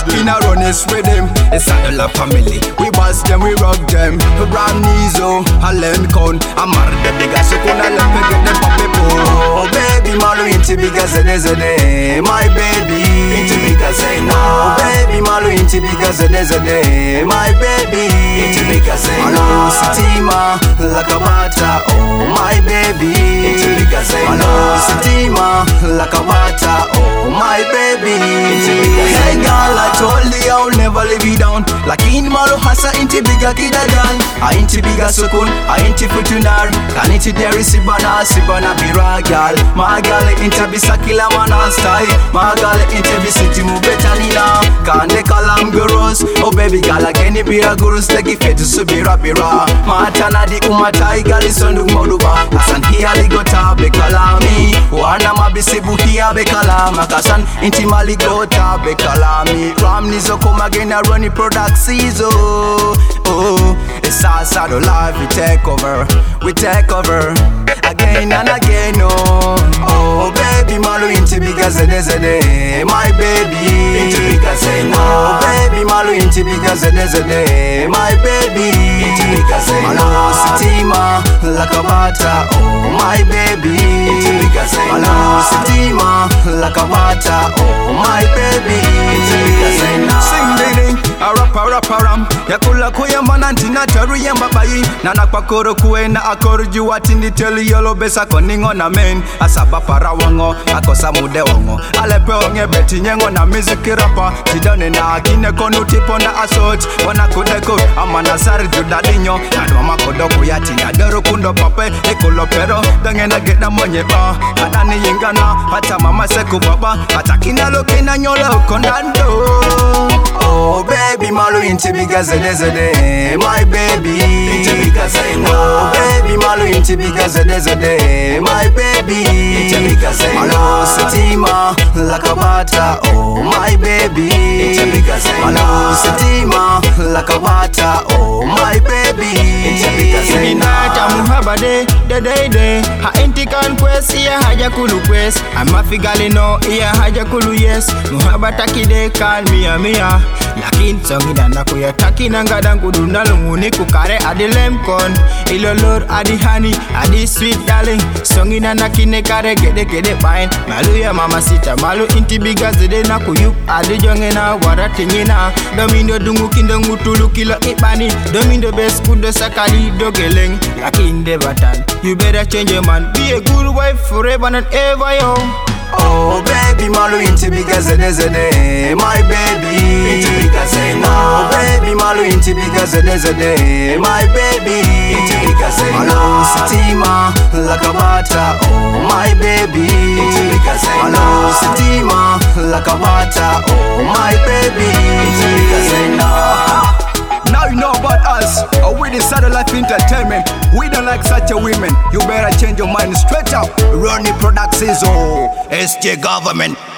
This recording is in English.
in a run is with them. It's a la family. We boss them, we rock them. Ram Nizo, a Lencon, a mar the biggest Sukuna Lempe get them papi po. Oh baby, Malu inti because it is a day. My baby, inti because I know. Baby, Malu inti because it is a day. My baby, inti because I know. Sitima, lakabata, oh my baby, inti because I know. Sitima, lakabata, oh my baby. Hey girl, I told you I'll never leave you down. Lakini Malu hasa inti biga kidadan. I inti biga sukun, I inti futunar. Kan inti deri sibana, sibana bira girl. My girl inti bisa kila mana style. My girl inti bisiti mu betanina. Kan de kalam gurus. Oh baby girl ageni bira gurus legi fetu subira bira. Matana di umatai gali sondu moduba. Asan hiya ligota be kalami. Wana mabisibu hiya be kalama. Kasan inti maligota be kalami. Ram Nizo come again a running product season. Oh, it's outside of life we take over again and again. Oh baby, Malu inti because it is a day. My baby, inti because I know. Baby, Malu inti because it is a day. My baby, inti because I know. Sitima, lakabata, oh my baby, inti because I know. Sitima, lakabata, oh my baby, inti because I know. Sing ding, a rapper ram. Yakula kuya mananti na charu yamba bayi. Nana kwa koro kuwe na akoro juwa tindi teli yolo besa koningo na men. Asaba para wango, akosa mude wango. Alepe onge beti nyengo na miziki rapa. Sidone na akine konu tipo na asot. Wana kudeko, amana sari judadinyo. Nadwa makodoko yati na dero kundo pape. Ekolo pero, dange na get na monye ba. Adani yingana, hata mama seku baba. Hata kinalo kina nyolo kondando. Oh baby, Malu inti because it is a day. My baby, inti because I know. Baby, Malu inti because it is a day. My baby, inti because I know. Sitima, lakabata, oh my baby, inti because I know. Sitima, lakabata, oh my baby, inti because I know. Inata muhaba de ha inti kan quest iya haja kulu quest. Ama figali no iya haja kulu yes. Muhaba takide kan mia. Lakin songi dana kuya takina ngadang kuduna lunguni kukare adi lemkon. Ilolor adi honey, adi sweet darling. Songi dana kine kare gede pain. Malu ya mama sita, malu inti biga zede na kuyuk. Adi jonge na waratingina. Domindo dungu kindo ngutulu kilo ipani. Domindo best kudo sakali dogeleng. Lakin de batan, you better change your man. Be a good wife forever and ever yo. Oh baby, Malu inti because it is a day. My baby, inti because I know. Baby, Malu inti because it is a day. My baby, inti because I know. Sitima, lakabata, oh my baby, inti because I know. Sitima, lakabata, oh my baby, inti because I know. Now you know about us, we the Saddle Life Entertainment. We don't like such a women. You better change your mind straight up. Running Product Season, SJ Government.